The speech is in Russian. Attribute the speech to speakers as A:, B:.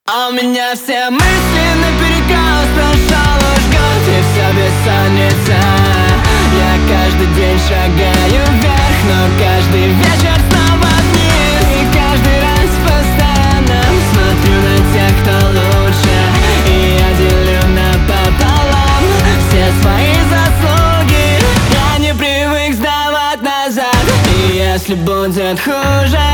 A: А у меня все мысли наперекос, прошел уж год и все бессонница. Я каждый день шагаю вверх, но каждый вечер снова вниз. И каждый раз постоянно смотрю на тех, кто лучше, и я делю напополам все свои заслуги. Я не привык сдавать назад, и если будет хуже,